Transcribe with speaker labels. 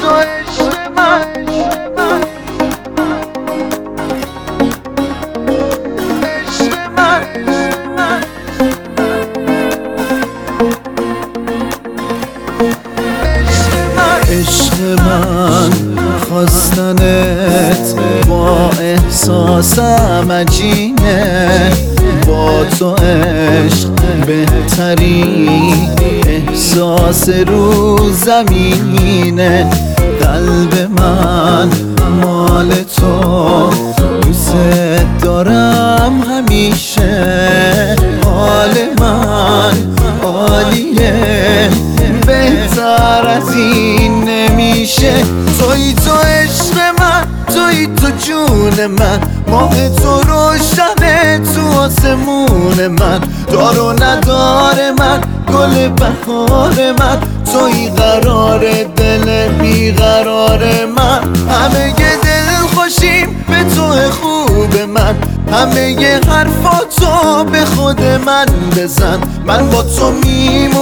Speaker 1: تو عشق من، عشق من. عشق من خواستنت با احساسم عجینه، با تو عشق بهترین احساس رو زمینه. قلب من مال تو، دوست دارم همیشه. حال من عالیه، بهتر از این نمیشه. توی تو عشق من، توی تو جون من، ماه تو روشنه تو آسمون من. دار و ندار من، گل بهار من، توی قرار دل بیقرار من. همه دل خوشیم به تو خوب من، همه حرفاتو به خود من بزن. من با تو میمونم